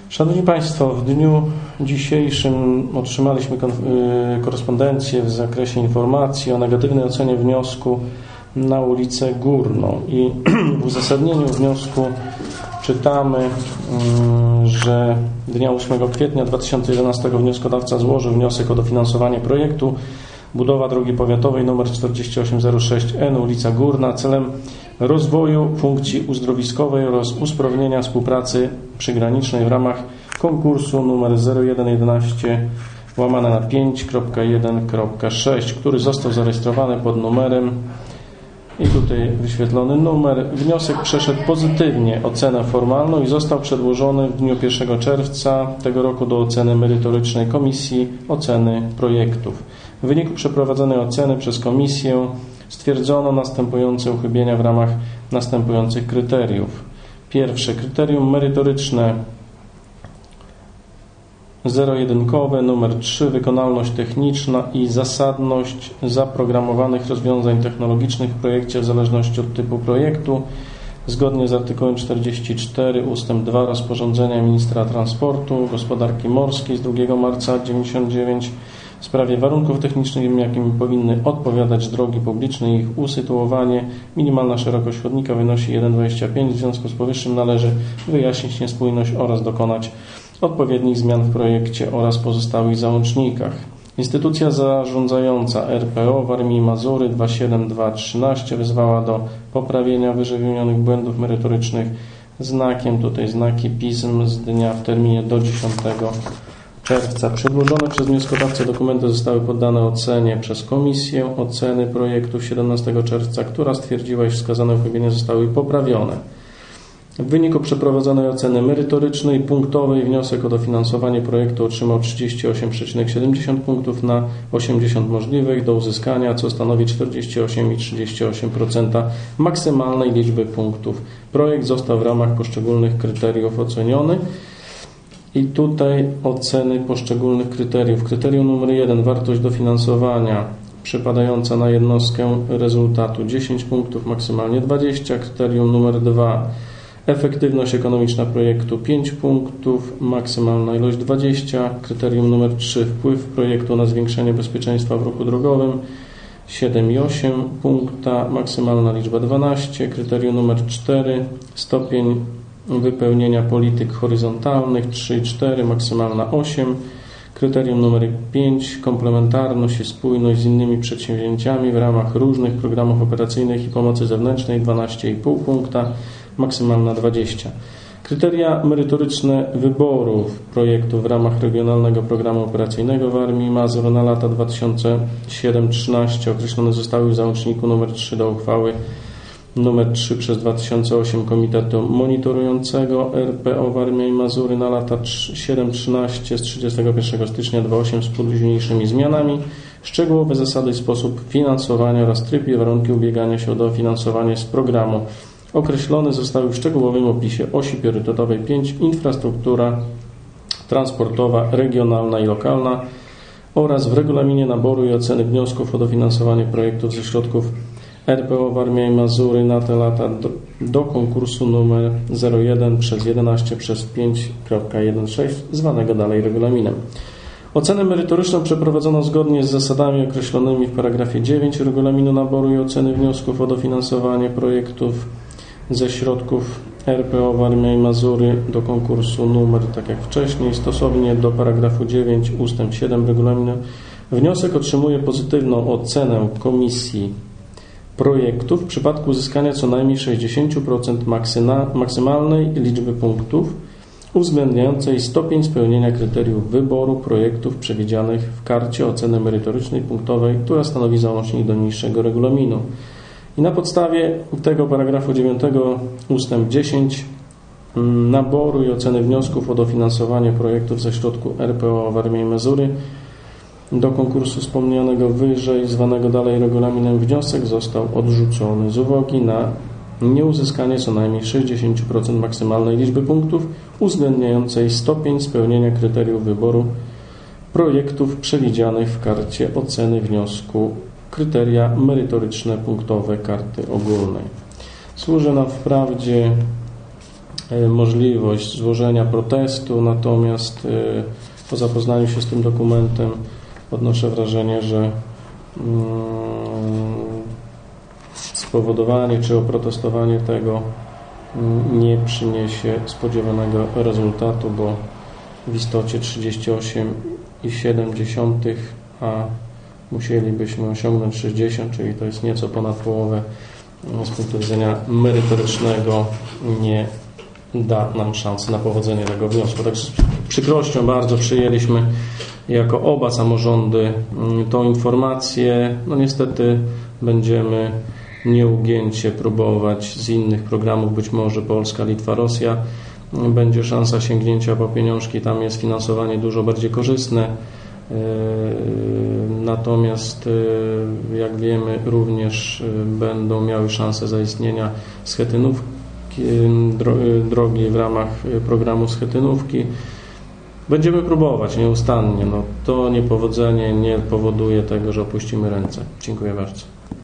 Szanowni Państwo, w dniu dzisiejszym otrzymaliśmy korespondencję w zakresie informacji o negatywnej ocenie wniosku na ulicę Górną i w uzasadnieniu wniosku czytamy, że dnia 8 kwietnia 2011 wnioskodawca złożył wniosek o dofinansowanie projektu budowa drogi powiatowej nr 4806N ulica Górna celem rozwoju funkcji uzdrowiskowej oraz usprawnienia współpracy przygranicznej w ramach konkursu nr 0111/5.1.6, który został zarejestrowany pod numerem i tutaj wyświetlony numer. Wniosek przeszedł pozytywnie ocenę formalną i został przedłożony w dniu 1 czerwca tego roku do oceny merytorycznej Komisji Oceny Projektów. W wyniku przeprowadzonej oceny przez Komisję stwierdzono następujące uchybienia w ramach następujących kryteriów. Pierwsze, kryterium merytoryczne zero-jedynkowe, numer 3, wykonalność techniczna i zasadność zaprogramowanych rozwiązań technologicznych w projekcie w zależności od typu projektu. Zgodnie z artykułem 44 ust. 2 rozporządzenia Ministra Transportu, Gospodarki Morskiej z 2 marca 1999 w sprawie warunków technicznych, jakim powinny odpowiadać drogi publiczne i ich usytuowanie. Minimalna szerokość chodnika wynosi 1,25. W związku z powyższym należy wyjaśnić niespójność oraz dokonać odpowiednich zmian w projekcie oraz pozostałych załącznikach. Instytucja zarządzająca RPO Warmii i Mazury 27213 wezwała do poprawienia wyżej wymienionych błędów merytorycznych znakiem, tutaj znaki pism z dnia w terminie do 10 czerwca. Przedłożone przez wnioskodawcę dokumenty zostały poddane ocenie przez Komisję Oceny Projektów 17 czerwca, która stwierdziła, iż wskazane uchybienia zostały poprawione. W wyniku przeprowadzonej oceny merytorycznej punktowej wniosek o dofinansowanie projektu otrzymał 38,70 punktów na 80 możliwych do uzyskania, co stanowi 48,38% maksymalnej liczby punktów. Projekt został w ramach poszczególnych kryteriów oceniony. I tutaj oceny poszczególnych kryteriów. Kryterium numer 1, wartość dofinansowania przypadająca na jednostkę rezultatu 10 punktów, maksymalnie 20. Kryterium numer 2, efektywność ekonomiczna projektu 5 punktów, maksymalna ilość 20. Kryterium numer 3, wpływ projektu na zwiększenie bezpieczeństwa w ruchu drogowym 7,8 punkta, maksymalna liczba 12. Kryterium numer 4, stopień wypełnienia polityk horyzontalnych 3,4, maksymalna 8. Kryterium numer 5, komplementarność i spójność z innymi przedsięwzięciami w ramach różnych programów operacyjnych i pomocy zewnętrznej 12,5 punkta, maksymalna 20. Kryteria merytoryczne wyborów projektu w ramach Regionalnego Programu Operacyjnego Warmii i Mazur na lata 2007-2013 określone zostały w załączniku nr 3 do uchwały nr 3 przez 2008 Komitetu Monitorującego RPO Warmia i Mazury na lata 7-13 z 31 stycznia 2008 z późniejszymi zmianami, szczegółowe zasady i sposób finansowania oraz tryb i warunki ubiegania się o dofinansowanie z programu określone zostały w szczegółowym opisie osi priorytetowej 5 infrastruktura transportowa, regionalna i lokalna oraz w regulaminie naboru i oceny wniosków o dofinansowanie projektów ze środków RPO Warmia i Mazury na te lata do konkursu numer 01/11/5.16 zwanego dalej regulaminem. Ocenę merytoryczną przeprowadzono zgodnie z zasadami określonymi w paragrafie 9 regulaminu naboru i oceny wniosków o dofinansowanie projektów ze środków RPO Warmia i Mazury do konkursu numer, tak jak wcześniej, stosownie do paragrafu 9 ust. 7 regulaminu. Wniosek otrzymuje pozytywną ocenę Komisji Projektów w przypadku uzyskania co najmniej 60% maksymalnej liczby punktów uwzględniającej stopień spełnienia kryteriów wyboru projektów przewidzianych w karcie oceny merytorycznej punktowej, która stanowi załącznik do niższego regulaminu. I na podstawie tego paragrafu 9 ust. 10 naboru i oceny wniosków o dofinansowanie projektów ze środku RPO Warmii i Mazury do konkursu wspomnianego wyżej, zwanego dalej regulaminem, wniosek został odrzucony z uwagi na nieuzyskanie co najmniej 60% maksymalnej liczby punktów uwzględniającej stopień spełnienia kryteriów wyboru projektów przewidzianych w karcie oceny wniosku, kryteria merytoryczne punktowe karty ogólnej. Służy nam wprawdzie możliwość złożenia protestu, natomiast po zapoznaniu się z tym dokumentem odnoszę wrażenie, że spowodowanie czy oprotestowanie tego nie przyniesie spodziewanego rezultatu, bo w istocie 38,7, a musielibyśmy osiągnąć 60, czyli to jest nieco ponad połowę, z punktu widzenia merytorycznego nie da nam szansy na powodzenie tego wniosku. Tak z przykrością bardzo przyjęliśmy jako oba samorządy tą informację. No niestety będziemy nieugięcie próbować z innych programów, być może Polska, Litwa, Rosja. Będzie szansa sięgnięcia po pieniążki, tam jest finansowanie dużo bardziej korzystne. Natomiast jak wiemy również będą miały szansę zaistnienia schetynówki, drogi w ramach programu schetynówki. Będziemy próbować nieustannie. To niepowodzenie nie powoduje tego, że opuścimy ręce. Dziękuję bardzo.